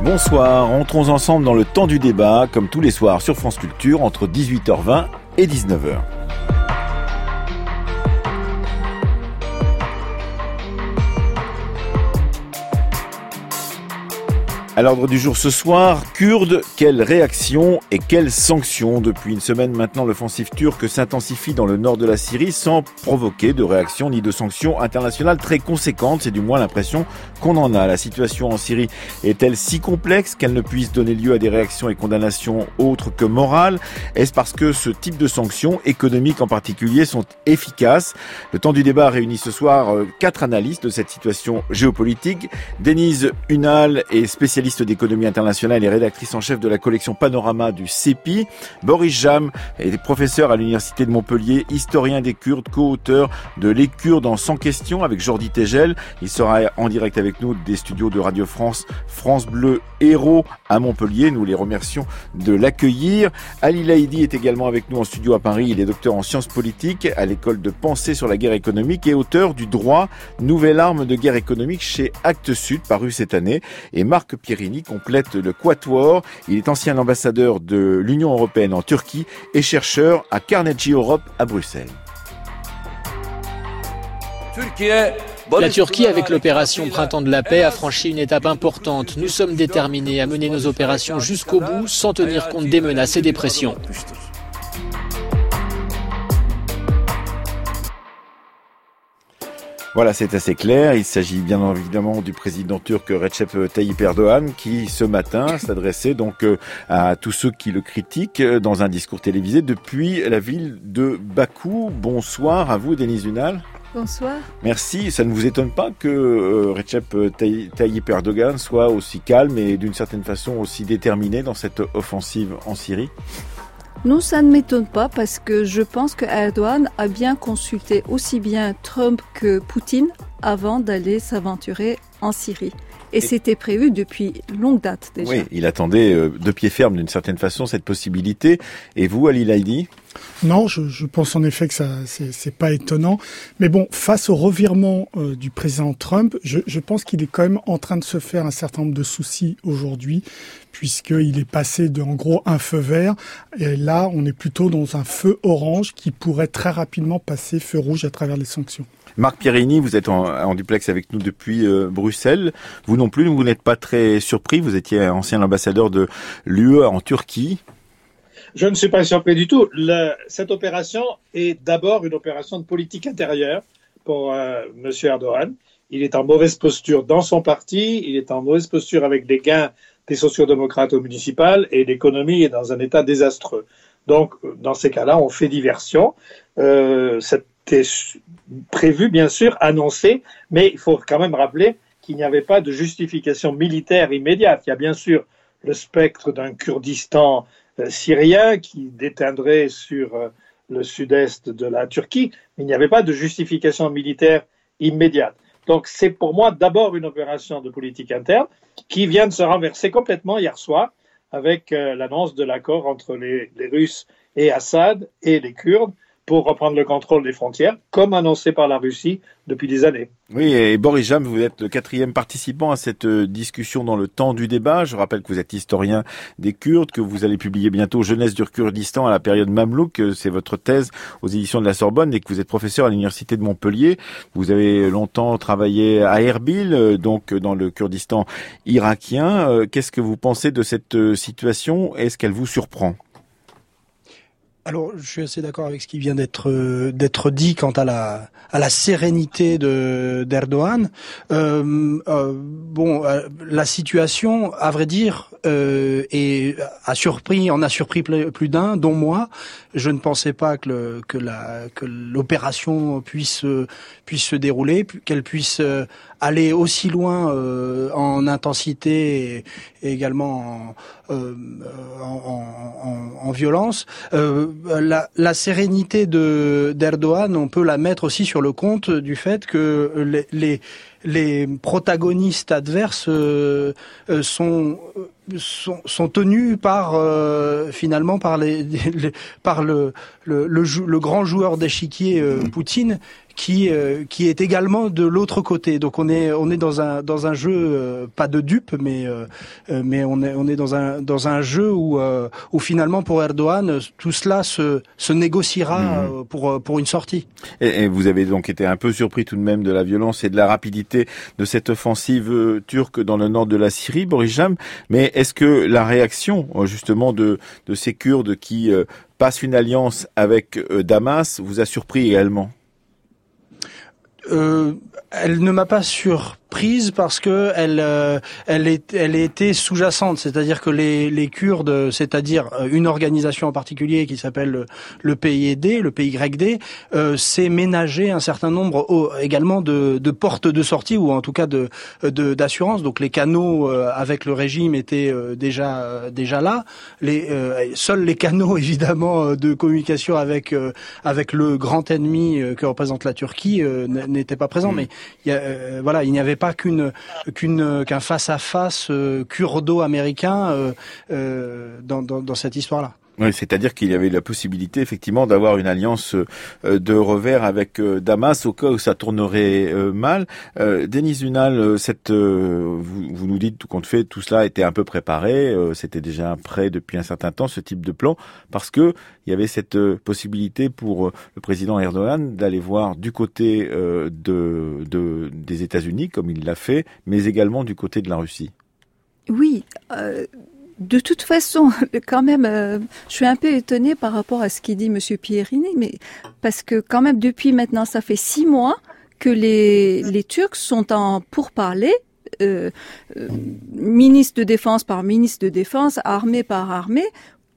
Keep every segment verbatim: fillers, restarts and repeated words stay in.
Bonsoir, entrons ensemble dans le temps du débat, comme tous les soirs sur France Culture, entre dix-huit heures vingt et dix-neuf heures. À l'ordre du jour ce soir, Kurdes, quelle réaction et quelles sanctions? Depuis une semaine maintenant, l'offensive turque s'intensifie dans le nord de la Syrie sans provoquer de réaction ni de sanctions internationales très conséquentes. C'est du moins l'impression qu'on en a. La situation en Syrie est-elle si complexe qu'elle ne puisse donner lieu à des réactions et condamnations autres que morales? Est-ce parce que ce type de sanctions, économiques en particulier, sont efficaces? Le temps du débat réunit ce soir quatre analystes de cette situation géopolitique. Denise Unal est spécialiste d'économie internationale et rédactrice en chef de la collection Panorama du C E P I. Boris Jam est professeur à l'université de Montpellier, historien des Kurdes, co-auteur de Les Kurdes en cent questions avec Jordi Tegel. Il sera en direct avec nous des studios de Radio France, France Bleu Héros à Montpellier. Nous les remercions de l'accueillir. Ali Laïdi est également avec nous en studio à Paris. Il est docteur en sciences politiques à l'école de pensée sur la guerre économique et auteur du Droit, nouvelle arme de guerre économique chez Actes Sud, paru cette année. Et Marc Pierre complète le quatuor. Il est ancien ambassadeur de l'Union européenne en Turquie et chercheur à Carnegie Europe à Bruxelles. La Turquie, avec l'opération Printemps de la paix, a franchi une étape importante. Nous sommes déterminés à mener nos opérations jusqu'au bout, sans tenir compte des menaces et des pressions. Voilà, c'est assez clair. Il s'agit bien évidemment du président turc Recep Tayyip Erdogan qui, ce matin, s'adressait donc à tous ceux qui le critiquent dans un discours télévisé depuis la ville de Bakou. Bonsoir à vous, Denise Unal. Bonsoir. Merci. Ça ne vous étonne pas que euh, Recep Tayyip Erdogan soit aussi calme et d'une certaine façon aussi déterminé dans cette offensive en Syrie ? Non, ça ne m'étonne pas parce que je pense que Erdogan a bien consulté aussi bien Trump que Poutine avant d'aller s'aventurer en Syrie. Et, Et c'était prévu depuis longue date déjà. Oui, il attendait euh, de pied ferme d'une certaine façon cette possibilité. Et vous, Ali Laïdi ? Non, je, je pense en effet que ça, c'est, c'est pas étonnant. Mais bon, face au revirement euh, du président Trump, je, je pense qu'il est quand même en train de se faire un certain nombre de soucis aujourd'hui, puisqu'il est passé de, en gros, un feu vert. Et là, on est plutôt dans un feu orange qui pourrait très rapidement passer feu rouge à travers les sanctions. Marc Pierini, vous êtes en, en duplex avec nous depuis euh, Bruxelles. Vous non plus, vous n'êtes pas très surpris. Vous étiez ancien ambassadeur de l'U E en Turquie. Je ne suis pas surpris du tout. Le, cette opération est d'abord une opération de politique intérieure pour euh, M. Erdogan. Il est en mauvaise posture dans son parti, il est en mauvaise posture avec des gains des sociodémocrates au municipal et l'économie est dans un état désastreux. Donc, dans ces cas-là, on fait diversion. Euh, c'était prévu, bien sûr, annoncé, mais il faut quand même rappeler qu'il n'y avait pas de justification militaire immédiate. Il y a bien sûr le spectre d'un Kurdistan euh, syrien qui déteindrait sur euh, le sud-est de la Turquie, mais il n'y avait pas de justification militaire immédiate. Donc c'est pour moi d'abord une opération de politique interne qui vient de se renverser complètement hier soir avec euh, l'annonce de l'accord entre les, les Russes et Assad et les Kurdes pour reprendre le contrôle des frontières, comme annoncé par la Russie depuis des années. Oui, et Boris Jam, vous êtes le quatrième participant à cette discussion dans le temps du débat. Je rappelle que vous êtes historien des Kurdes, que vous allez publier bientôt Jeunesse du Kurdistan à la période Mamelouk, c'est votre thèse aux éditions de la Sorbonne, et que vous êtes professeur à l'université de Montpellier. Vous avez longtemps travaillé à Erbil, donc dans le Kurdistan irakien. Qu'est-ce que vous pensez de cette situation? Est-ce qu'elle vous surprend? Alors, je suis assez d'accord avec ce qui vient d'être euh, d'être dit quant à la à la sérénité de d'Erdogan. Euh, euh, bon, euh, la situation, à vrai dire, euh, est, a surpris, en a surpris plus d'un, dont moi. Je ne pensais pas que le, que la que l'opération puisse puisse se dérouler, qu'elle puisse aller aussi loin euh, en intensité et, et également en, euh, en, en, en violence. Euh, la, la sérénité de d'Erdogan, on peut la mettre aussi sur le compte du fait que les, les les protagonistes adverses euh, euh, sont Sont, sont tenus par euh, finalement par les, les par le le, le, jou, le grand joueur d'échiquier euh, Poutine qui euh, qui est également de l'autre côté. Donc on est on est dans un dans un jeu euh, pas de dupe mais euh, mais on est on est dans un dans un jeu où euh, où finalement pour Erdogan tout cela se se négociera mmh. pour pour une sortie. Et, et vous avez donc été un peu surpris tout de même de la violence et de la rapidité de cette offensive turque dans le nord de la Syrie, Boris Jam, mais est-ce que la réaction justement de de ces Kurdes qui euh, passent une alliance avec euh, Damas vous a surpris également? Euh, elle ne m'a pas surpris parce que elle, euh, elle est, elle était sous-jacente, c'est-à-dire que les, les Kurdes, c'est-à-dire une organisation en particulier qui s'appelle le P Y D, le P Y D, euh, s'est ménagé un certain nombre oh, également de, de portes de sortie ou en tout cas de, de d'assurance. Donc les canaux euh, avec le régime étaient euh, déjà euh, déjà là. Les euh, seuls les canaux évidemment de communication avec euh, avec le grand ennemi euh, que représente la Turquie euh, n'étaient pas présents. Mmh. Mais il y a, euh, voilà, il n'y avait pas qu'une qu'une qu'un face à face euh, kurdo-américain euh, euh, dans, dans dans cette histoire-là. Oui, c'est-à-dire qu'il y avait la possibilité effectivement d'avoir une alliance euh, de revers avec euh, Damas au cas où ça tournerait euh, mal. Euh, Denis Zunal, euh, cette, euh, vous, vous nous dites tout compte fait, tout cela était un peu préparé, euh, c'était déjà prêt depuis un certain temps ce type de plan, parce que il y avait cette euh, possibilité pour euh, le président Erdogan d'aller voir du côté euh, de, de des États-Unis comme il l'a fait, mais également du côté de la Russie. Oui. Euh... De toute façon, quand même, euh, je suis un peu étonnée par rapport à ce qu'il dit Monsieur Pierini, mais parce que quand même depuis maintenant, ça fait six mois que les les Turcs sont en pourparlers, euh, euh, ministre de défense par ministre de défense, armée par armée,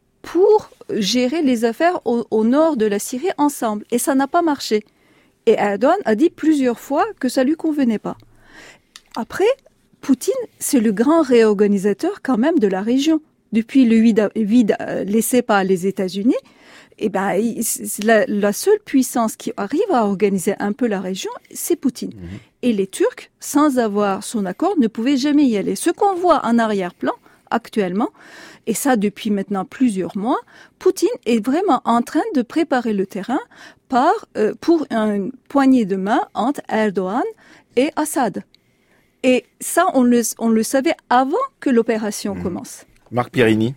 pour gérer les affaires au, au nord de la Syrie ensemble, et ça n'a pas marché. Et Erdogan a dit plusieurs fois que ça lui convenait pas. Après, Poutine, c'est le grand réorganisateur quand même de la région. Depuis le vide, vide laissé par les États-Unis, eh ben, la, la seule puissance qui arrive à organiser un peu la région, c'est Poutine. Mmh. Et les Turcs, sans avoir son accord, ne pouvaient jamais y aller. Ce qu'on voit en arrière-plan actuellement, et ça depuis maintenant plusieurs mois, Poutine est vraiment en train de préparer le terrain par, euh, pour une poignée de main entre Erdogan et Assad. Et ça, on le, on le savait avant que l'opération mmh. commence. Marc Pierini.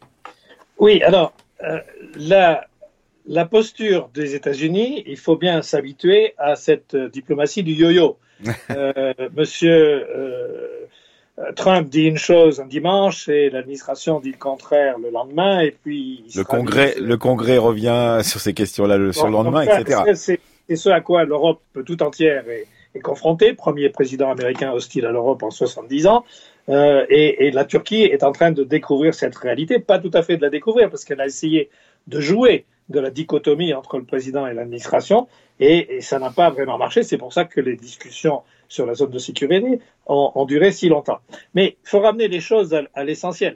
Oui, alors, euh, la, la posture des États-Unis, il faut bien s'habituer à cette euh, diplomatie du yo-yo. euh, monsieur euh, Trump dit une chose un dimanche et l'administration dit le contraire le lendemain, et puis... Le Congrès, dit, le Congrès revient sur ces questions-là le, bon, sur le lendemain, et cetera. C'est, c'est ce à quoi l'Europe tout entière est... est confronté, premier président américain hostile à l'Europe en soixante-dix ans, euh, et, et la Turquie est en train de découvrir cette réalité, pas tout à fait de la découvrir, parce qu'elle a essayé de jouer de la dichotomie entre le président et l'administration, et, et ça n'a pas vraiment marché. C'est pour ça que les discussions sur la zone de sécurité ont, ont duré si longtemps. Mais il faut ramener les choses à, à l'essentiel.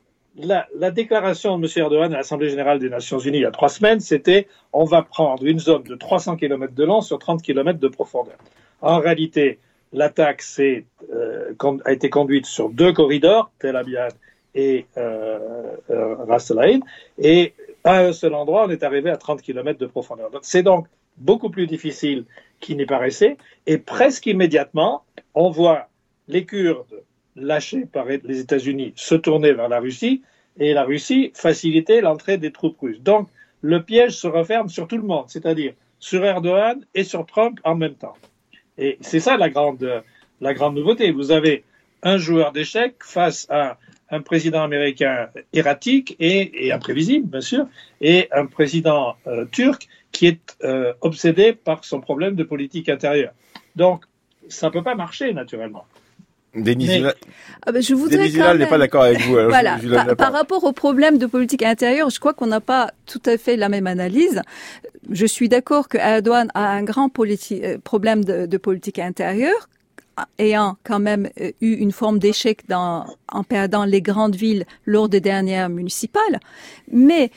La, la déclaration de M. Erdogan à l'Assemblée générale des Nations unies il y a trois semaines, c'était « on va prendre une zone de trois cents kilomètres de long sur trente kilomètres de profondeur ». En réalité, l'attaque s'est, euh, a été conduite sur deux corridors, Tel Abyad et euh, euh, Ras Al Ain, et à un seul endroit, on est arrivé à trente kilomètres de profondeur. Donc, c'est donc beaucoup plus difficile qu'il n'y paraissait, et presque immédiatement, on voit les Kurdes lâchés par les États-Unis se tourner vers la Russie, et la Russie faciliter l'entrée des troupes russes. Donc, le piège se referme sur tout le monde, c'est-à-dire sur Erdogan et sur Trump en même temps. Et c'est ça la grande, la grande nouveauté. Vous avez un joueur d'échecs face à un président américain erratique et, et imprévisible, bien sûr, et un président euh, turc qui est euh, obsédé par son problème de politique intérieure. Donc, ça ne peut pas marcher, naturellement. Denis Mais... ah ben je voudrais Denis Zunal n'est pas d'accord avec vous. Alors voilà. je, je par, par rapport au problème de politique intérieure, je crois qu'on n'a pas tout à fait la même analyse. Je suis d'accord que Erdogan a un grand politi- problème de, de politique intérieure, ayant quand même eu une forme d'échec dans, en perdant les grandes villes lors des dernières municipales. Mais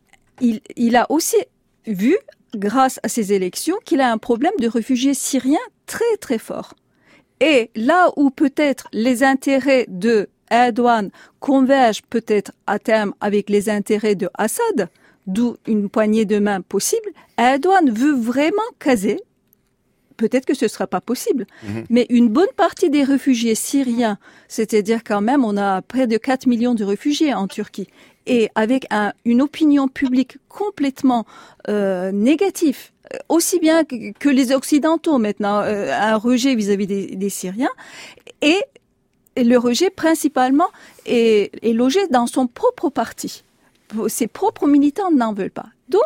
il, il a aussi vu, grâce à ces élections, qu'il a un problème de réfugiés syriens très très fort. Et là où peut-être les intérêts de Erdogan convergent peut-être à terme avec les intérêts de Assad, d'où une poignée de main possible, Erdogan veut vraiment caser. Peut-être que ce ne sera pas possible. Mmh. Mais une bonne partie des réfugiés syriens, c'est-à-dire quand même, on a près de quatre millions de réfugiés en Turquie, et avec un, une opinion publique complètement euh, négative, aussi bien que, que les Occidentaux maintenant, euh, un rejet vis-à-vis des, des Syriens, et, et le rejet principalement est, est logé dans son propre parti. Ses propres militants n'en veulent pas. Donc,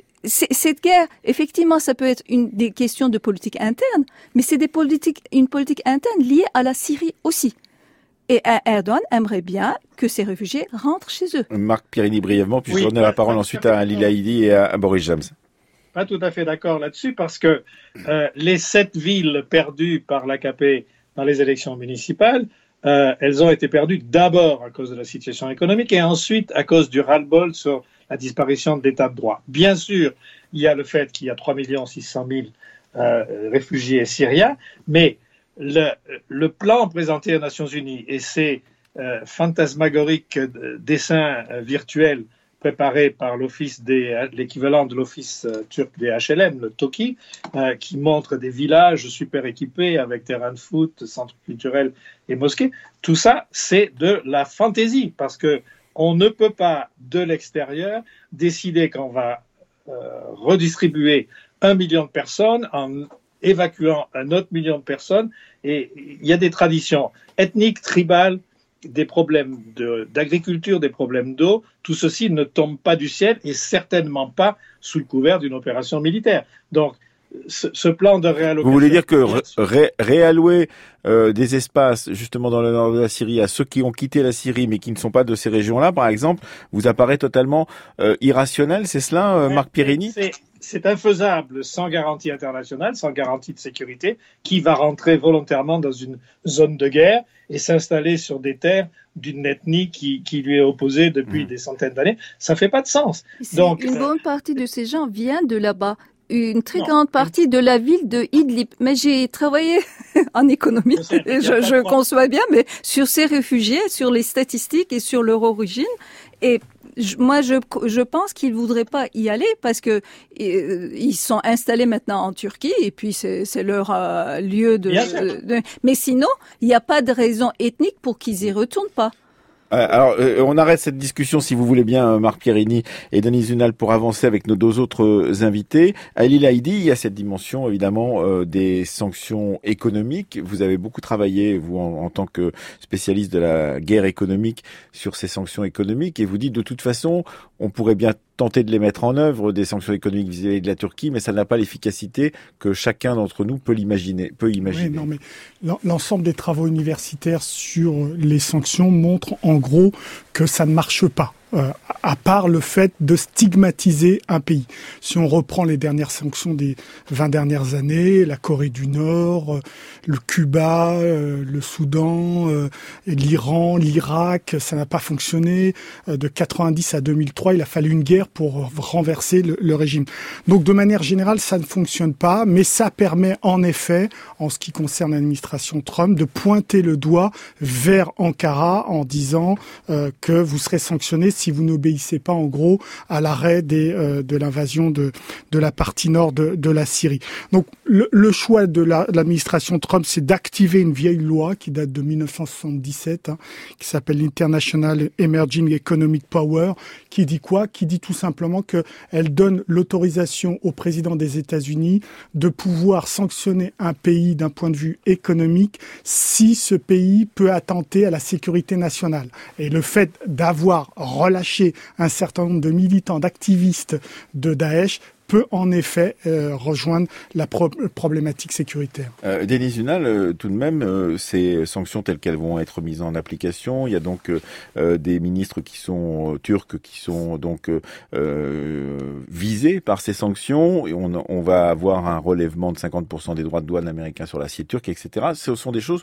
cette guerre, effectivement, ça peut être une des questions de politique interne, mais c'est des politiques, une politique interne liée à la Syrie aussi. Et Erdogan aimerait bien que ces réfugiés rentrent chez eux. Marc Pierini, brièvement, puis oui, je donne la parole ensuite à Ali Laïdi et à Boris James. Pas tout à fait d'accord là-dessus, parce que euh, les sept villes perdues par l'A K P dans les élections municipales, euh, elles ont été perdues d'abord à cause de la situation économique et ensuite à cause du ras-le-bol sur la disparition de l'état de droit. Bien sûr, il y a le fait qu'il y a trois millions six cent mille euh, réfugiés syriens, mais le, le plan présenté aux Nations Unies et ces euh, fantasmagoriques euh, dessins euh, virtuels préparés par l'office des, l'équivalent de l'office euh, turc des H L M, le TOKİ, euh, qui montre des villages super équipés avec terrain de foot, centres culturels et mosquées, tout ça, c'est de la fantaisie, parce que on ne peut pas, de l'extérieur, décider qu'on va euh, redistribuer un million de personnes en évacuant un autre million de personnes. Et il y a des traditions ethniques, tribales, des problèmes de, d'agriculture, des problèmes d'eau. Tout ceci ne tombe pas du ciel et certainement pas sous le couvert d'une opération militaire. Donc, Ce, ce plan de réallocation... Vous voulez dire que ré, réallouer euh, des espaces justement dans le nord de la Syrie à ceux qui ont quitté la Syrie mais qui ne sont pas de ces régions-là, par exemple, vous apparaît totalement euh, irrationnel, c'est cela, euh, Marc Pierini ? c'est, c'est infaisable sans garantie internationale, sans garantie de sécurité. Qui va rentrer volontairement dans une zone de guerre et s'installer sur des terres d'une ethnie qui, qui lui est opposée depuis mmh. des centaines d'années ? Ça fait pas de sens. Donc, une bonne partie de ces gens vient de là-bas. Une très non. grande partie de la ville de Idlib. Mais j'ai travaillé en économie, je, je, je conçois bien, mais sur ces réfugiés, sur les statistiques et sur leur origine. Et je, moi, je, je pense qu'ils voudraient pas y aller parce que euh, ils sont installés maintenant en Turquie et puis c'est, c'est leur euh, lieu de, de, de... Mais sinon, il n'y a pas de raison ethnique pour qu'ils y retournent pas. Alors, euh, on arrête cette discussion, si vous voulez bien, Marc Pierini et Denis Zunal, pour avancer avec nos deux autres invités. Ali Laïdi, il y a cette dimension, évidemment, euh, des sanctions économiques. Vous avez beaucoup travaillé, vous, en, en tant que spécialiste de la guerre économique, sur ces sanctions économiques, et vous dites, de toute façon, on pourrait bien tenter de les mettre en œuvre, des sanctions économiques vis-à-vis de la Turquie, mais ça n'a pas l'efficacité que chacun d'entre nous peut l'imaginer, peut imaginer. Oui, non, mais l'ensemble des travaux universitaires sur les sanctions montrent en gros que ça ne marche pas. Euh, à part le fait de stigmatiser un pays. Si on reprend les dernières sanctions des vingt dernières années, la Corée du Nord, euh, le Cuba, euh, le Soudan, euh, l'Iran, l'Irak, ça n'a pas fonctionné. Euh, de quatre-vingt-dix à deux mille trois, il a fallu une guerre pour renverser le, le régime. Donc de manière générale, ça ne fonctionne pas, mais ça permet en effet, en ce qui concerne l'administration Trump, de pointer le doigt vers Ankara en disant euh, que vous serez sanctionné si vous n'obéissez pas en gros à l'arrêt des, euh, de l'invasion de, de la partie nord de, de la Syrie. Donc le, le choix de, la, de l'administration Trump, c'est d'activer une vieille loi qui date de dix-neuf cent soixante-dix-sept, hein, qui s'appelle l'International Emerging Economic Power, qui dit quoi ? Qui dit tout simplement qu'elle donne l'autorisation au président des États-Unis de pouvoir sanctionner un pays d'un point de vue économique si ce pays peut attenter à la sécurité nationale. Et le fait d'avoir relâché un certain nombre de militants, d'activistes de Daesh peut en effet euh, rejoindre la pro- problématique sécuritaire. Euh, Denis Zunal, euh, tout de même, euh, ces sanctions telles qu'elles vont être mises en application, il y a donc euh, des ministres qui sont euh, turcs qui sont donc euh, euh, visés par ces sanctions, et on, on va avoir un relèvement de cinquante pour cent des droits de douane américains sur l'acier turc, et cetera. Ce sont des choses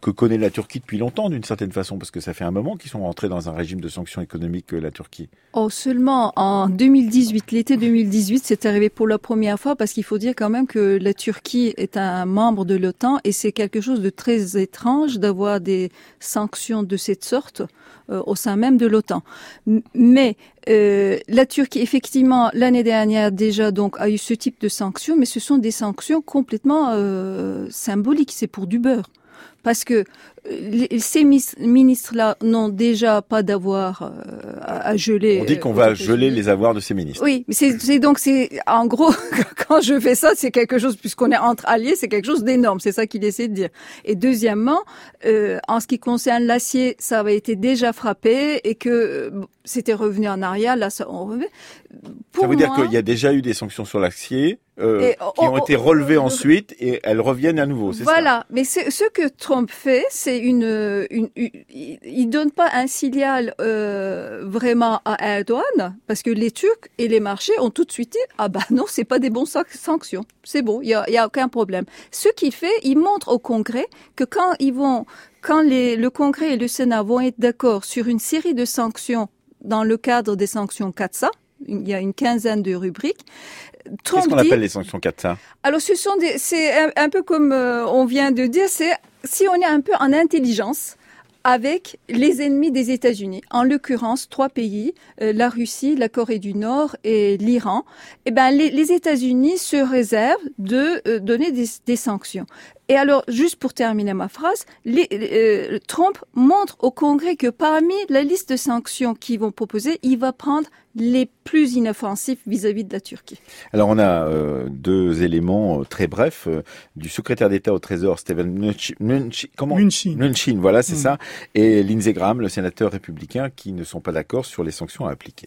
que connaît la Turquie depuis longtemps, d'une certaine façon, parce que ça fait un moment qu'ils sont rentrés dans un régime de sanctions économiques, la Turquie. Oh, seulement en deux mille dix-huit, l'été deux mille dix-huit, c'est arrivé pour la première fois, parce qu'il faut dire quand même que la Turquie est un membre de l'OTAN et c'est quelque chose de très étrange d'avoir des sanctions de cette sorte euh, au sein même de l'OTAN. Mais euh, la Turquie, effectivement, l'année dernière déjà donc a eu ce type de sanctions, mais ce sont des sanctions complètement euh, symboliques, c'est pour du beurre. Parce que ces ministres-là n'ont déjà pas d'avoir euh, à geler. On dit qu'on va geler les avoirs de ces ministres. Oui, mais c'est, c'est donc c'est en gros quand je fais ça, c'est quelque chose, puisqu'on est entre alliés, c'est quelque chose d'énorme. C'est ça qu'il essaie de dire. Et deuxièmement, euh, en ce qui concerne l'acier, ça avait été déjà frappé et que euh, c'était revenu en arrière. Là, ça on revient. Ça veut dire qu'il y a déjà eu des sanctions sur l'acier euh, et, qui oh, ont oh, été relevées oh, ensuite et elles reviennent à nouveau. C'est voilà, ça. Mais c'est, ce que Trump fait, c'est une, une, une il donne pas un signal euh, vraiment à Erdogan, parce que les Turcs et les marchés ont tout de suite dit ah bah non, c'est pas des bonnes sanctions, c'est bon, il y a, y a aucun problème. Ce qu'il fait, il montre au Congrès que quand ils vont, quand les, le Congrès et le Sénat vont être d'accord sur une série de sanctions dans le cadre des sanctions CAATSA, il y a une quinzaine de rubriques. Trump Qu'est-ce qu'on dit, appelle les sanctions CAATSA? Alors, ce sont des, c'est un, un peu comme euh, on vient de dire, c'est si on est un peu en intelligence avec les ennemis des États-Unis, en l'occurrence trois pays, euh, la Russie, la Corée du Nord et l'Iran. Eh ben, les, les États-Unis se réservent de euh, donner des, des sanctions. Et alors, juste pour terminer ma phrase, les, euh, Trump montre au Congrès que parmi la liste de sanctions qu'ils vont proposer, il va prendre les plus inoffensifs vis-à-vis de la Turquie. Alors, on a euh, deux éléments euh, très brefs euh, du secrétaire d'État au Trésor, Steven Mnuchin, Mnuchin, comment Mnuchin. Mnuchin, voilà, c'est mmh. ça, et Lindsey Graham, le sénateur républicain, qui ne sont pas d'accord sur les sanctions à appliquer.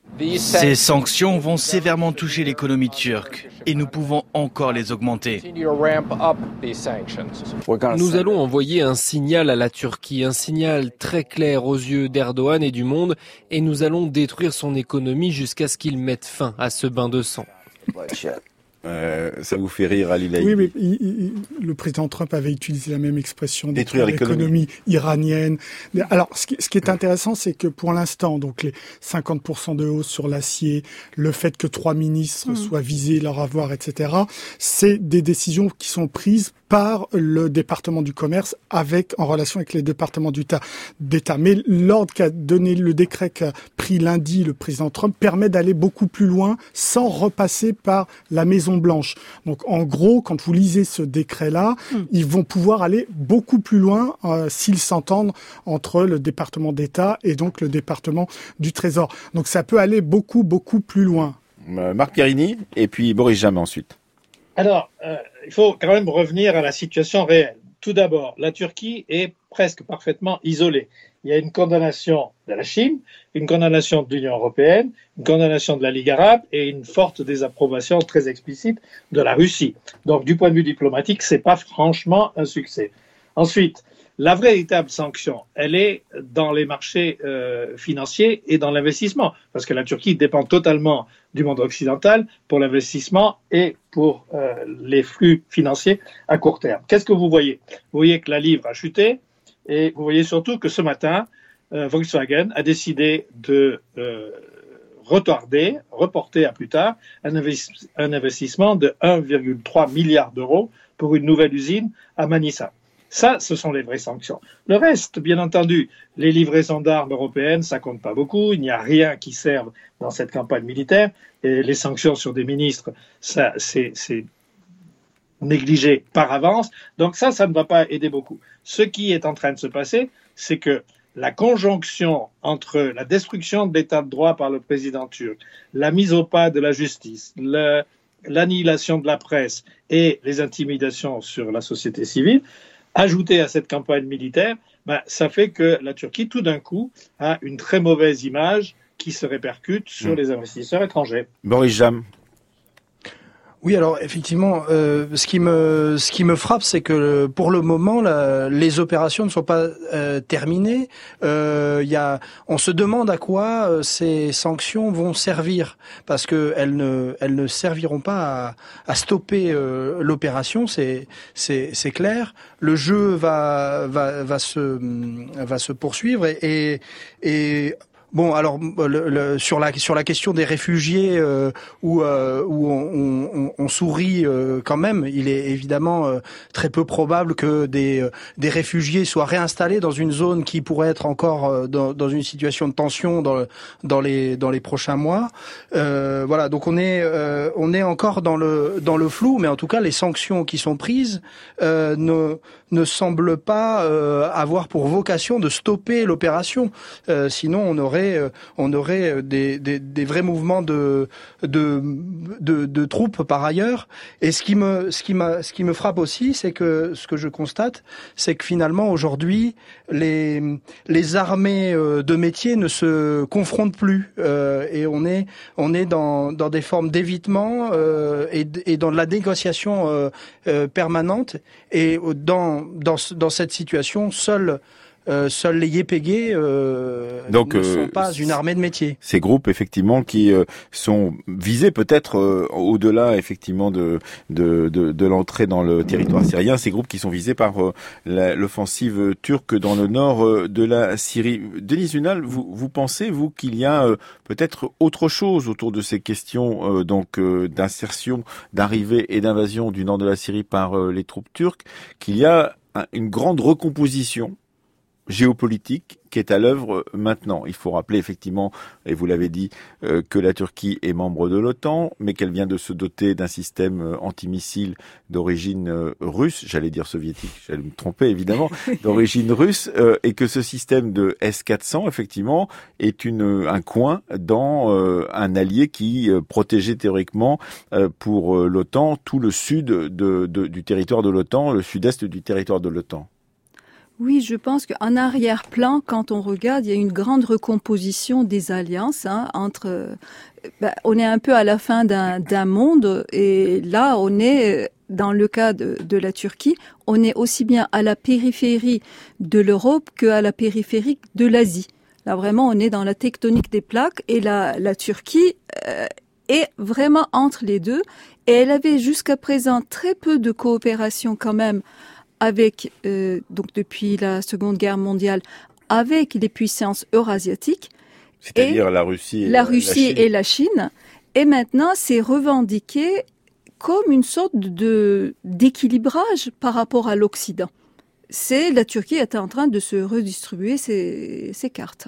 Ces sanctions vont sévèrement toucher l'économie turque et nous pouvons encore les augmenter. Nous allons envoyer un signal à la Turquie, un signal très clair aux yeux d'Erdogan et du monde, et nous allons détruire son économie jusqu'à ce qu'il mette fin à ce bain de sang. Euh, ça vous fait rire, Ali Laïbi? Oui, mais il, il, le président Trump avait utilisé la même expression, détruire l'économie iranienne. Alors, ce qui, ce qui est intéressant, c'est que pour l'instant, donc les cinquante pour cent de hausse sur l'acier, le fait que trois ministres mmh. soient visés, leur avoir, et cetera, c'est des décisions qui sont prises par le département du commerce avec, en relation avec les départements d'État. Mais l'ordre qu'a donné, le décret qu'a pris lundi le président Trump permet d'aller beaucoup plus loin sans repasser par la Maison Blanche. Donc, en gros, quand vous lisez ce décret-là, mmh. ils vont pouvoir aller beaucoup plus loin euh, s'ils s'entendent entre le département d'État et donc le département du Trésor. Donc, ça peut aller beaucoup, beaucoup plus loin. Euh, Marc Pierini et puis Boris Jamme ensuite. Alors, euh, il faut quand même revenir à la situation réelle. Tout d'abord, la Turquie est presque parfaitement isolée. Il y a une condamnation de la Chine, une condamnation de l'Union européenne, une condamnation de la Ligue arabe et une forte désapprobation très explicite de la Russie. Donc, du point de vue diplomatique, c'est pas franchement un succès. Ensuite, la véritable sanction, elle est dans les marchés euh, financiers et dans l'investissement, parce que la Turquie dépend totalement du monde occidental pour l'investissement et pour euh, les flux financiers à court terme. Qu'est-ce que vous voyez? Vous voyez que la livre a chuté et vous voyez surtout que ce matin, euh, Volkswagen a décidé de euh, retarder, reporter à plus tard un, investi- un investissement de un virgule trois milliard d'euros pour une nouvelle usine à Manisa. Ça, ce sont les vraies sanctions. Le reste, bien entendu, les livraisons d'armes européennes, ça compte pas beaucoup. Il n'y a rien qui serve dans cette campagne militaire. Et les sanctions sur des ministres, ça, c'est, c'est négligé par avance. Donc ça, ça ne va pas aider beaucoup. Ce qui est en train de se passer, c'est que la conjonction entre la destruction de l'état de droit par le président turc, la mise au pas de la justice, le, l'annihilation de la presse et les intimidations sur la société civile, ajouté à cette campagne militaire, ben, ça fait que la Turquie, tout d'un coup, a une très mauvaise image qui se répercute sur mmh. les investisseurs étrangers. Boris Jamme. Oui, alors effectivement, euh, ce qui me ce qui me frappe, c'est que pour le moment, la, les opérations ne sont pas euh, terminées. Euh, y a, on se demande à quoi euh, ces sanctions vont servir, parce que elles ne elles ne serviront pas à, à stopper euh, l'opération. C'est c'est c'est clair. Le jeu va va va se va se poursuivre et et, et Bon, alors le, le, sur la sur la question des réfugiés, euh, où euh, où on, on, on sourit euh, quand même. Il est évidemment euh, très peu probable que des des réfugiés soient réinstallés dans une zone qui pourrait être encore euh, dans, dans une situation de tension dans dans les dans les prochains mois. Euh, voilà, donc on est euh, on est encore dans le dans le flou, mais en tout cas les sanctions qui sont prises euh, ne ne semblent pas euh, avoir pour vocation de stopper l'opération. Euh, sinon, on aurait on aurait des, des, des vrais mouvements de, de, de, de troupes par ailleurs. Et ce qui me, ce qui m'a, ce qui me frappe aussi, c'est que ce que je constate, c'est que finalement aujourd'hui, les, les armées de métier ne se confrontent plus, euh, et on est, on est dans, dans des formes d'évitement euh, et, et dans de la négociation euh, euh, permanente. Et dans, dans, dans cette situation, seul Euh, seuls les Yépégués euh, Donc, ne sont euh, pas une armée de métier. Ces groupes, effectivement, qui euh, sont visés peut-être euh, au-delà, effectivement, de, de, de, de l'entrée dans le territoire syrien, ces groupes qui sont visés par euh, la, l'offensive turque dans le nord euh, de la Syrie. Denis Zunal, vous, vous pensez, vous, qu'il y a euh, peut-être autre chose autour de ces questions euh, donc euh, d'insertion, d'arrivée et d'invasion du nord de la Syrie par euh, les troupes turques, qu'il y a un, une grande recomposition géopolitique qui est à l'œuvre maintenant. Il faut rappeler effectivement, et vous l'avez dit, euh, que la Turquie est membre de l'OTAN, mais qu'elle vient de se doter d'un système euh, antimissile d'origine euh, russe, j'allais dire soviétique, j'allais me tromper évidemment, d'origine russe, euh, et que ce système de S quatre cents, effectivement, est une, un coin dans euh, un allié qui euh, protégeait théoriquement euh, pour euh, l'OTAN tout le sud de, de, du territoire de l'OTAN, le sud-est du territoire de l'OTAN. Oui, je pense qu'en arrière-plan, quand on regarde, il y a une grande recomposition des alliances hein, entre. Ben, on est un peu à la fin d'un, d'un monde et là, on est dans le cas de, de la Turquie, on est aussi bien à la périphérie de l'Europe qu'à la périphérie de l'Asie. Là, vraiment, on est dans la tectonique des plaques et la, la Turquie euh, est vraiment entre les deux. Et elle avait jusqu'à présent très peu de coopération quand même. Avec euh, donc depuis la Seconde Guerre mondiale, avec les puissances eurasiatiques, c'est-à-dire la Russie, et la, Russie la Chine. et la Chine, et maintenant c'est revendiqué comme une sorte de d'équilibrage par rapport à l'Occident. C'est la Turquie est en train de se redistribuer ses, ses cartes.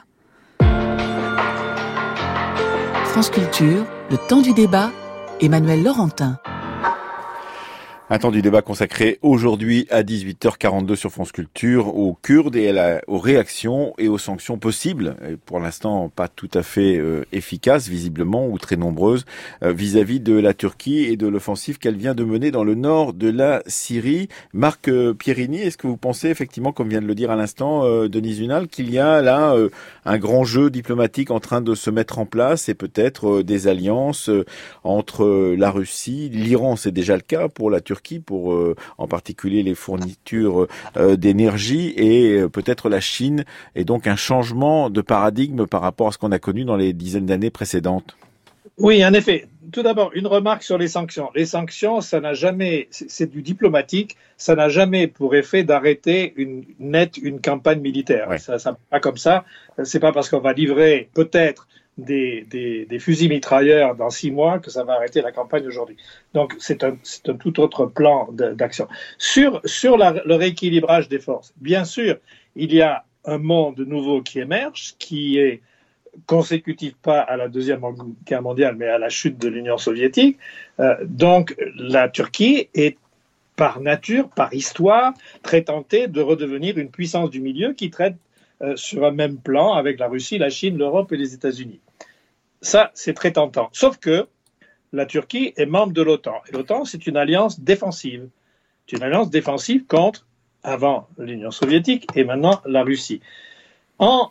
France Culture, le temps du débat, Emmanuel Laurentin. Un temps du débat consacré aujourd'hui à dix-huit heures quarante-deux sur France Culture aux Kurdes et à la, aux réactions et aux sanctions possibles, et pour l'instant pas tout à fait euh, efficaces visiblement ou très nombreuses, euh, vis-à-vis de la Turquie et de l'offensive qu'elle vient de mener dans le nord de la Syrie. Marc euh, Pierini, est-ce que vous pensez effectivement, comme vient de le dire à l'instant euh, Denis Zunal, qu'il y a là euh, un grand jeu diplomatique en train de se mettre en place et peut-être euh, des alliances euh, entre euh, la Russie, l'Iran, c'est déjà le cas pour la Turquie, pour euh, en particulier les fournitures euh, d'énergie, et euh, peut-être la Chine, et donc un changement de paradigme par rapport à ce qu'on a connu dans les dizaines d'années précédentes. Oui, en effet. Tout d'abord, une remarque sur les sanctions. Les sanctions, ça n'a jamais, c'est, c'est du diplomatique, ça n'a jamais pour effet d'arrêter une nette une campagne militaire. Ouais. Ça, ça pas comme ça. C'est pas parce qu'on va livrer peut-être Des, des, des fusils mitrailleurs dans six mois que ça va arrêter la campagne aujourd'hui. Donc c'est un, c'est un tout autre plan de, d'action. Sur, sur la, le rééquilibrage des forces, bien sûr, il y a un monde nouveau qui émerge, qui est consécutif pas à la Deuxième Guerre mondiale, mais à la chute de l'Union soviétique. Euh, donc la Turquie est par nature, par histoire, très tentée de redevenir une puissance du milieu qui traite Euh, sur un même plan avec la Russie, la Chine, l'Europe et les États-Unis. Ça, c'est très tentant. Sauf que la Turquie est membre de l'OTAN. Et l'OTAN, c'est une alliance défensive. C'est une alliance défensive contre, avant l'Union soviétique et maintenant la Russie. En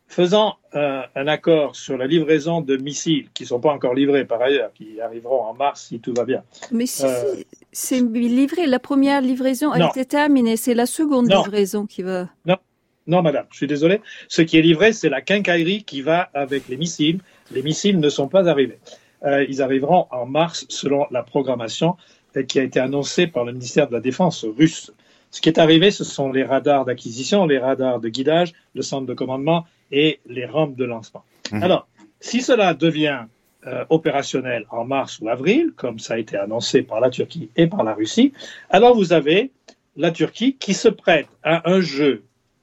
faisant euh, un accord sur la livraison de missiles qui ne sont pas encore livrés par ailleurs, qui arriveront en mars si tout va bien. Mais si, euh, si c'est livré, la première livraison a non. été terminée, c'est la seconde non. livraison qui va... Non, non madame, je suis désolé. Ce qui est livré, c'est la quincaillerie qui va avec les missiles. Les missiles ne sont pas arrivés. Euh, ils arriveront en mars selon la programmation qui a été annoncée par le ministère de la Défense russe. Ce qui est arrivé, ce sont les radars d'acquisition, les radars de guidage, le centre de commandement et les rampes de lancement. Mmh. Alors, si cela devient euh, opérationnel en mars ou avril, comme ça a été annoncé par la Turquie et par la Russie, alors vous avez la Turquie qui se prête à un jeu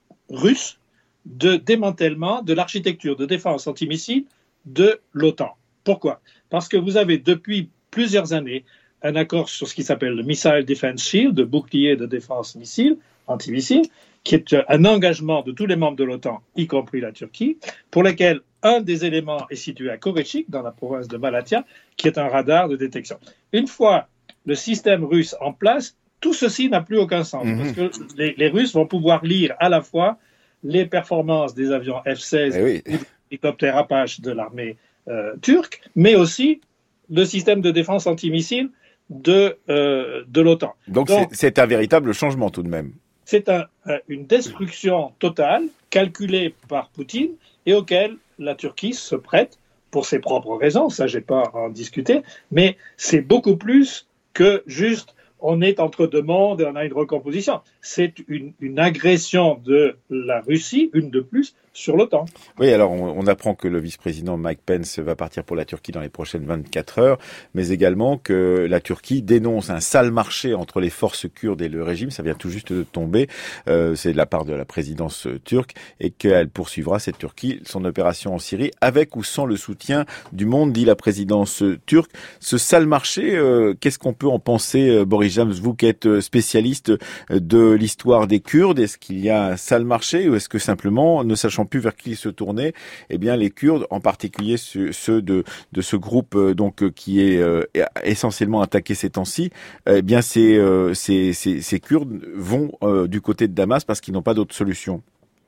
russe de démantèlement de l'architecture de défense antimissile de l'OTAN. Pourquoi ? Parce que vous avez depuis plusieurs années un accord sur ce qui s'appelle le Missile Defense Shield, le bouclier de défense missile, antimissile, qui est un engagement de tous les membres de l'OTAN, y compris la Turquie, pour lequel un des éléments est situé à Koreçik, dans la province de Malatya, qui est un radar de détection. Une fois le système russe en place, tout ceci n'a plus aucun sens, mmh. parce que les, les Russes vont pouvoir lire à la fois les performances des avions F seize, eh oui. des hélicoptères Apache de l'armée euh, turque, mais aussi le système de défense antimissile de, euh, de l'OTAN. Donc, Donc c'est, c'est un véritable changement tout de même. C'est un, une destruction totale calculée par Poutine et auquel la Turquie se prête pour ses propres raisons, ça j'ai pas à en discuter, mais c'est beaucoup plus que juste on est entre deux mondes et on a une recomposition. C'est une, une agression de la Russie, une de plus, sur l'OTAN. Oui, alors on, on apprend que le vice-président Mike Pence va partir pour la Turquie dans les prochaines vingt-quatre heures, mais également que la Turquie dénonce un sale marché entre les forces kurdes et le régime. Ça vient tout juste de tomber, euh, c'est de la part de la présidence turque, et qu'elle poursuivra, cette Turquie, son opération en Syrie, avec ou sans le soutien du monde, dit la présidence turque. Ce sale marché, euh, qu'est-ce qu'on peut en penser, euh, Boris James, vous qui êtes spécialiste de l'histoire des Kurdes? Est-ce qu'il y a un sale marché, ou est-ce que simplement, ne sachant plus vers qui se tourner, eh bien les Kurdes, en particulier ceux, ceux de, de ce groupe euh, donc qui est euh, essentiellement attaqué ces temps-ci, eh bien ces, euh, ces, ces, ces Kurdes vont euh, du côté de Damas parce qu'ils n'ont pas d'autre solution.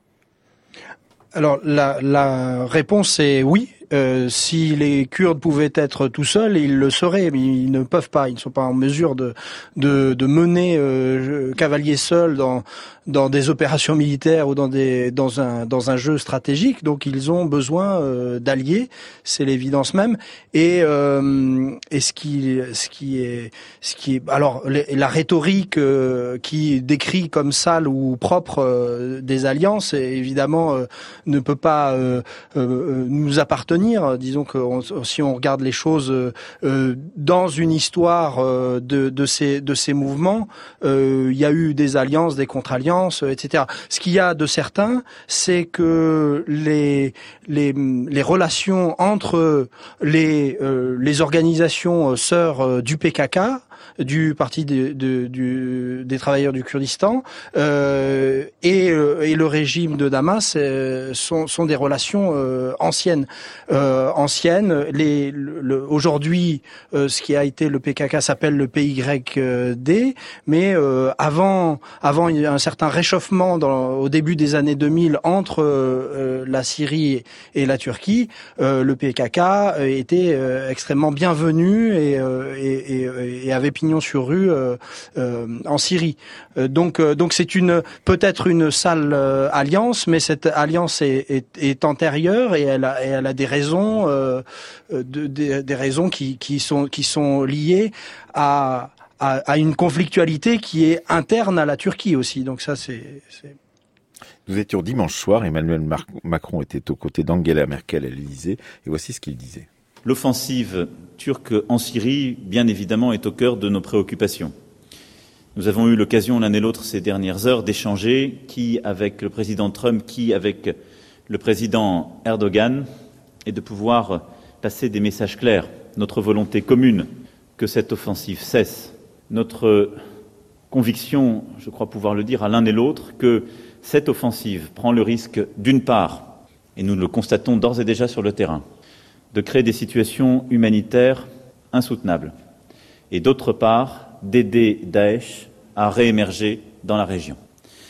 Alors la, la réponse est oui. Euh, si les Kurdes pouvaient être tout seuls, ils le seraient, mais ils ne peuvent pas. Ils ne sont pas en mesure de de, de mener euh, cavalier seul dans dans des opérations militaires ou dans des dans un dans un jeu stratégique. Donc ils ont besoin euh, d'alliés, c'est l'évidence même. Et euh, et ce qui ce qui est ce qui est alors les, la rhétorique euh, qui décrit comme sale ou propre euh, des alliances, évidemment euh, ne peut pas euh, euh, nous appartenir. Disons que on, si on regarde les choses euh, dans une histoire euh, de, de ces de ces mouvements, euh, il y a eu des alliances, des contre-alliances, et cetera. Ce qu'il y a de certain, c'est que les les les relations entre les euh, les organisations sœurs du P K K, du parti de, de, du, des travailleurs du Kurdistan euh, et, et le régime de Damas euh, sont, sont des relations euh, anciennes. Euh, anciennes. Les, le, le, aujourd'hui, euh, ce qui a été le P K K s'appelle le P Y D, mais euh, avant, avant il y a un certain réchauffement dans, au début des années deux mille entre euh, la Syrie et la Turquie, euh, le P K K était euh, extrêmement bienvenu et, euh, et, et, et avait pignon sur rue euh, euh, en Syrie. Euh, donc, euh, donc c'est une peut-être une sale euh, alliance, mais cette alliance est, est, est antérieure et elle a, et elle a des raisons, euh, de, de, des raisons qui, qui sont qui sont liées à, à, à une conflictualité qui est interne à la Turquie aussi. Donc ça, c'est. c'est... Nous étions dimanche soir. Emmanuel Macron était aux côtés d'Angela Merkel à l'Élysée, et voici ce qu'il disait. L'offensive turque en Syrie, bien évidemment, est au cœur de nos préoccupations. Nous avons eu l'occasion l'un et l'autre ces dernières heures d'échanger, qui avec le président Trump, qui avec le président Erdogan, et de pouvoir passer des messages clairs. Notre volonté commune que cette offensive cesse. Notre conviction, je crois pouvoir le dire à l'un et l'autre, que cette offensive prend le risque, d'une part, et nous le constatons d'ores et déjà sur le terrain, de créer des situations humanitaires insoutenables, et d'autre part, d'aider Daesh à réémerger dans la région.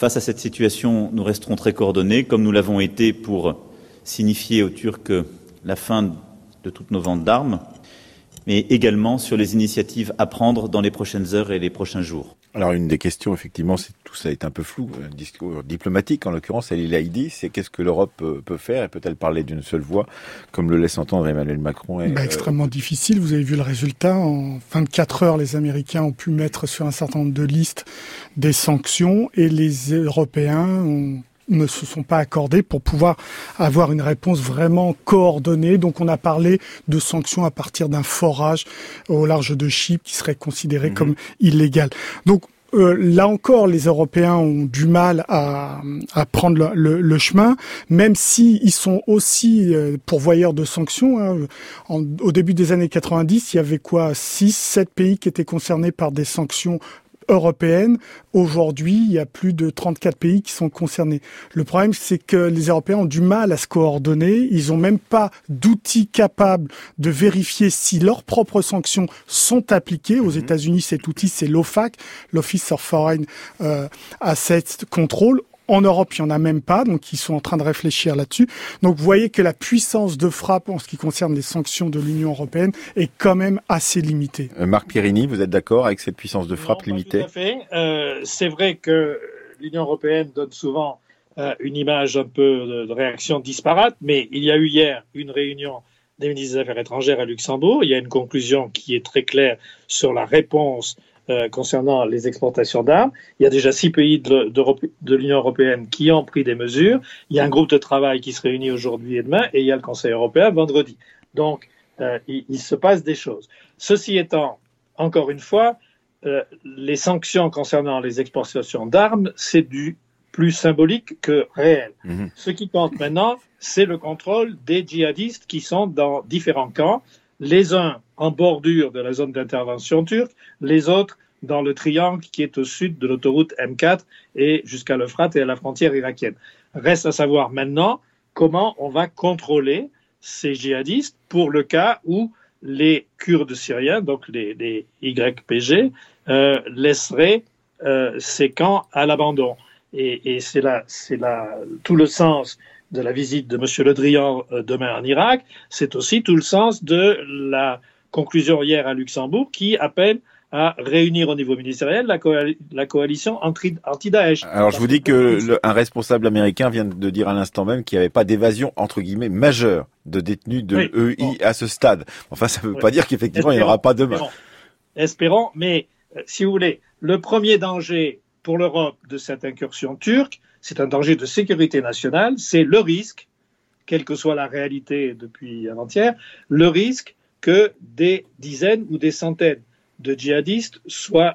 Face à cette situation, nous resterons très coordonnés, comme nous l'avons été pour signifier aux Turcs la fin de toutes nos ventes d'armes, mais également sur les initiatives à prendre dans les prochaines heures et les prochains jours. Alors une des questions, effectivement, c'est tout ça est un peu flou, un discours diplomatique en l'occurrence, elle l'a dit, c'est qu'est-ce que l'Europe peut, peut faire et peut-elle parler d'une seule voix, comme le laisse entendre Emmanuel Macron. Et, bah, euh... extrêmement difficile, vous avez vu le résultat, en vingt-quatre heures, les Américains ont pu mettre sur un certain nombre de listes des sanctions et les Européens ont ne se sont pas accordés pour pouvoir avoir une réponse vraiment coordonnée. Donc on a parlé de sanctions à partir d'un forage au large de Chypre qui serait considéré mmh. comme illégal. Donc Euh, là encore, les Européens ont du mal à, à prendre le, le, le chemin, même si ils sont aussi euh, pourvoyeurs de sanctions. Hein. En, au début des années quatre-vingt-dix, il y avait quoi, six, sept pays qui étaient concernés par des sanctions européennes. Aujourd'hui, il y a plus de trente-quatre pays qui sont concernés. Le problème, c'est que les Européens ont du mal à se coordonner. Ils ont même pas d'outils capables de vérifier si leurs propres sanctions sont appliquées. Aux mmh. États-Unis, cet outil, c'est l'OFAC, l'Office of Foreign euh, Assets Control. En Europe, il n'y en a même pas, donc ils sont en train de réfléchir là-dessus. Donc vous voyez que la puissance de frappe en ce qui concerne les sanctions de l'Union européenne est quand même assez limitée. Euh, Marc Pierini, vous êtes d'accord avec cette puissance de frappe non, limitée ? Tout à fait. Euh, c'est vrai que l'Union européenne donne souvent euh, une image un peu de, de réaction disparate, mais il y a eu hier une réunion des ministres des Affaires étrangères à Luxembourg. Il y a une conclusion qui est très claire sur la réponse Euh, concernant les exportations d'armes. Il y a déjà six pays de, de, de l'Union européenne qui ont pris des mesures. Il y a un groupe de travail qui se réunit aujourd'hui et demain, et il y a le Conseil européen vendredi. Donc, euh, il, il se passe des choses. Ceci étant, encore une fois, euh, les sanctions concernant les exportations d'armes, c'est du plus symbolique que réel. Mmh. Ce qui compte maintenant, c'est le contrôle des djihadistes qui sont dans différents camps, les uns en bordure de la zone d'intervention turque, les autres dans le triangle qui est au sud de l'autoroute M quatre et jusqu'à l'Euphrate et à la frontière irakienne. Reste à savoir maintenant comment on va contrôler ces djihadistes pour le cas où les Kurdes syriens, donc les, les Y P G, euh, laisseraient euh, ces camps à l'abandon. Et, et c'est là, c'est là tout le sens de la visite de M. Le Drian euh, demain en Irak. C'est aussi tout le sens de la conclusion hier à Luxembourg qui appelle à réunir au niveau ministériel la, coali- la coalition anti- anti-Daesh. Alors je vous dis que le, un responsable américain vient de dire à l'instant même qu'il n'y avait pas d'évasion entre guillemets majeure de détenus de oui, E I bon. à ce stade. Enfin, ça ne veut oui. pas dire qu'effectivement espérons, il n'y aura pas demain. Espérons, espérons mais euh, si vous voulez, le premier danger pour l'Europe de cette incursion turque, c'est un danger de sécurité nationale, c'est le risque, quelle que soit la réalité depuis avant-hier, le risque que des dizaines ou des centaines de djihadistes soient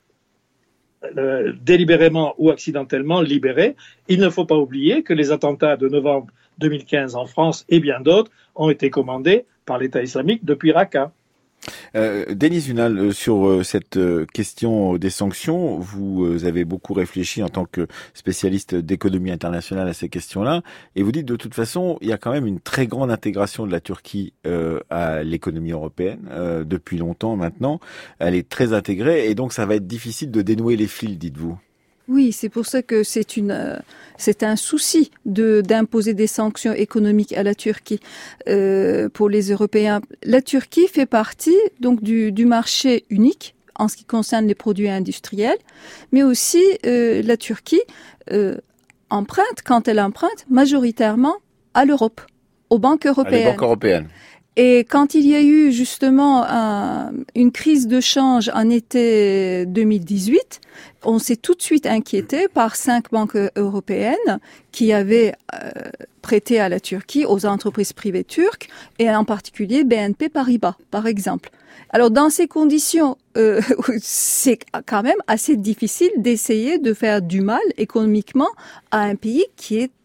euh, délibérément ou accidentellement libérés. Il ne faut pas oublier que les attentats de novembre deux mille quinze en France et bien d'autres ont été commandés par l'État islamique depuis Raqqa. Euh, Denis Zunal, sur euh, cette euh, question des sanctions, vous euh, avez beaucoup réfléchi en tant que spécialiste d'économie internationale à ces questions-là, et vous dites de toute façon, il y a quand même une très grande intégration de la Turquie euh, à l'économie européenne euh, depuis longtemps maintenant. Elle est très intégrée, et donc ça va être difficile de dénouer les fils, dites-vous. Oui, c'est pour ça que c'est une, euh, c'est un souci de d'imposer des sanctions économiques à la Turquie euh, pour les Européens. La Turquie fait partie donc du, du marché unique en ce qui concerne les produits industriels, mais aussi euh, la Turquie euh, emprunte quand elle emprunte majoritairement à l'Europe, aux banques européennes. À les banques européennes. Et quand il y a eu justement un, une crise de change en été deux mille dix-huit, on s'est tout de suite inquiété par cinq banques européennes qui avaient euh, prêté à la Turquie, aux entreprises privées turques, et en particulier B N P Paribas, par exemple. Alors dans ces conditions, euh, c'est quand même assez difficile d'essayer de faire du mal économiquement à un pays qui est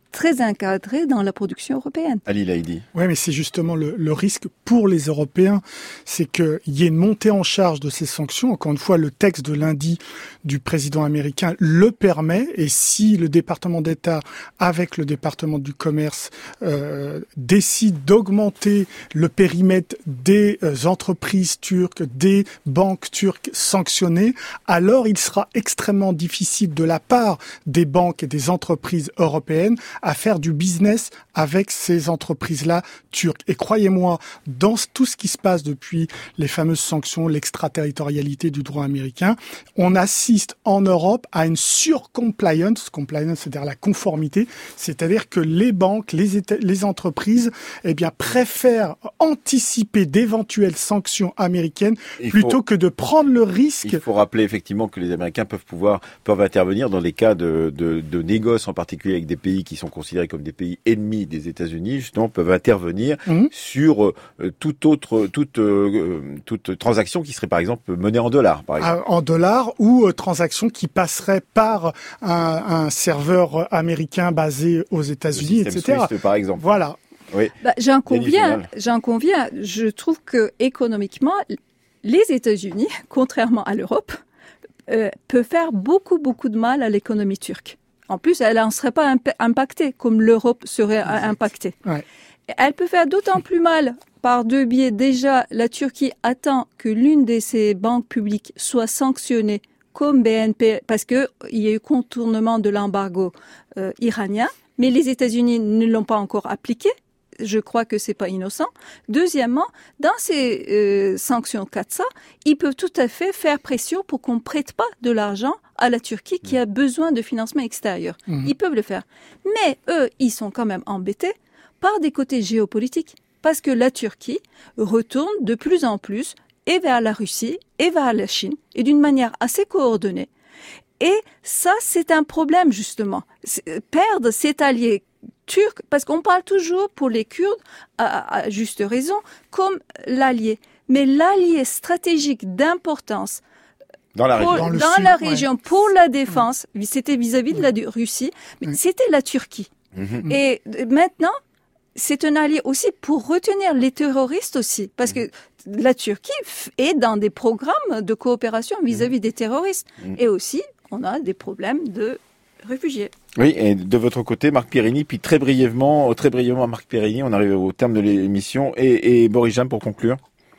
très encadré dans la production européenne. Ali Laïdi. Oui, mais c'est justement le, le risque pour les Européens, c'est qu'il y ait une montée en charge de ces sanctions. Encore une fois, le texte de lundi du président américain le permet, et si le département d'État, avec le département du commerce, euh, décide d'augmenter le périmètre des euh, entreprises turques, des banques turques sanctionnées, alors il sera extrêmement difficile de la part des banques et des entreprises européennes à faire du business avec ces entreprises-là turques. Et croyez-moi, dans tout ce qui se passe depuis les fameuses sanctions, l'extraterritorialité du droit américain, on assiste en Europe à une surcompliance, compliance, c'est-à-dire la conformité, c'est-à-dire que les banques, les, éta- les entreprises, eh bien, préfèrent anticiper d'éventuelles sanctions américaines il plutôt faut, que de prendre le risque. Il faut rappeler effectivement que les Américains peuvent pouvoir, peuvent intervenir dans les cas de, de, de négoces, en particulier avec des pays qui sont considérés comme des pays ennemis des États-Unis, justement, peuvent intervenir mmh. sur euh, toute autre, toute, euh, toute transaction qui serait, par exemple, menée en dollars, par exemple. En dollars ou euh, transaction qui passerait par un, un serveur américain basé aux États-Unis, et cetera. Swift, par exemple. Voilà. Oui. Bah, j'en conviens, j'en conviens. Je trouve que économiquement, les États-Unis, contrairement à l'Europe, euh, peuvent faire beaucoup, beaucoup de mal à l'économie turque. En plus, elle n'en serait pas impactée comme l'Europe serait impactée. Ouais. Elle peut faire d'autant plus mal par deux biais. Déjà, la Turquie attend que l'une de ses banques publiques soit sanctionnée comme B N P parce qu'il y a eu contournement de l'embargo euh, iranien, mais les États-Unis ne l'ont pas encore appliqué. Je crois que c'est pas innocent. Deuxièmement, dans ces euh, sanctions CAATSA, ils peuvent tout à fait faire pression pour qu'on prête pas de l'argent à la Turquie qui a besoin de financement extérieur. Mmh. Ils peuvent le faire. Mais eux, ils sont quand même embêtés par des côtés géopolitiques parce que la Turquie retourne de plus en plus et vers la Russie et vers la Chine et d'une manière assez coordonnée. Et ça, c'est un problème justement. C'est, perdre cet allié turc, parce qu'on parle toujours pour les Kurdes, à, à juste raison, comme l'allié. Mais l'allié stratégique d'importance dans la pour, région, dans, dans dans sud, la région ouais. pour la défense, ouais. c'était vis-à-vis de la Russie, mais ouais. c'était la Turquie. Mm-hmm. Et maintenant, c'est un allié aussi pour retenir les terroristes aussi, parce que la Turquie est dans des programmes de coopération vis-à-vis des terroristes. Mm. Et aussi, on a des problèmes de réfugiés. Oui, et de votre côté, Marc Pierini, puis très brièvement, très brièvement, Marc Pierini, on arrive au terme de l'émission, et, et Boris Jam pour conclure.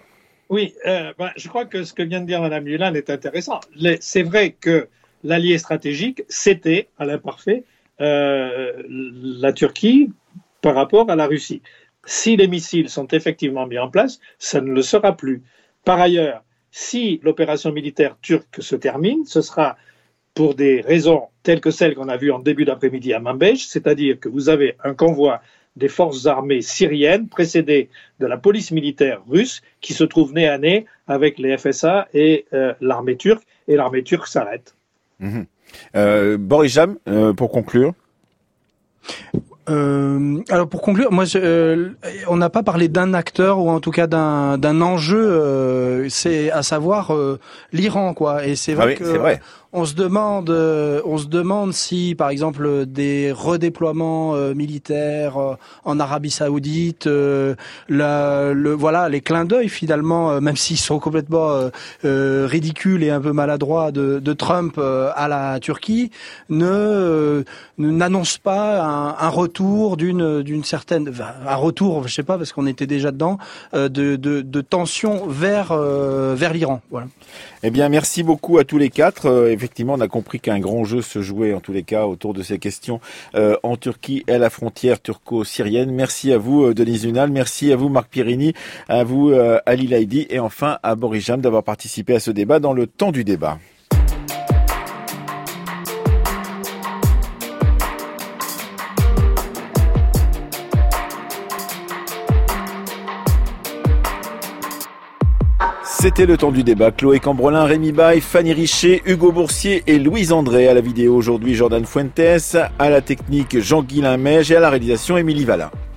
Oui, euh, ben, je crois que ce que vient de dire Mme Lulan est intéressant. Les, c'est vrai que l'allié stratégique, c'était, à l'imparfait, euh, la Turquie par rapport à la Russie. Si les missiles sont effectivement mis en place, ça ne le sera plus. Par ailleurs, si l'opération militaire turque se termine, ce sera pour des raisons telles que celles qu'on a vues en début d'après-midi à Manbij, c'est-à-dire que vous avez un convoi des forces armées syriennes précédé de la police militaire russe qui se trouve nez à nez avec les F S A et euh, l'armée turque, et l'armée turque s'arrête. Mmh. Euh, Boris Jam, euh, pour conclure. Euh, alors pour conclure, moi, je, euh, on n'a pas parlé d'un acteur ou en tout cas d'un d'un enjeu. Euh, c'est à savoir euh, l'Iran, quoi. Et c'est vrai ah oui, que c'est vrai. on se demande, euh, on se demande si, par exemple, des redéploiements euh, militaires euh, en Arabie Saoudite, euh, la, le voilà, les clins d'œil finalement, euh, même s'ils sont complètement euh, euh, ridicules et un peu maladroits de, de Trump euh, à la Turquie, ne euh, n'annoncent pas un, un retour d'une d'une certaine un retour je sais pas parce qu'on était déjà dedans euh, de, de de tension vers euh, vers l'Iran. Voilà. Eh bien, merci beaucoup à tous les quatre. Euh, effectivement, on a compris qu'un grand jeu se jouait en tous les cas autour de ces questions euh, en Turquie et à la frontière turco-syrienne. Merci à vous, euh, Denise Lunal. Merci à vous, Marc Pierini. À vous, euh, Ali Laïdi. Et enfin, à Boris Jam d'avoir participé à ce débat dans le temps du débat. C'était le temps du débat. Chloé Cambrelin, Rémi Baye, Fanny Richer, Hugo Boursier et Louise André. À la vidéo aujourd'hui, Jordan Fuentes. À la technique, Jean-Guilain Meige et à la réalisation, Émilie Vallin.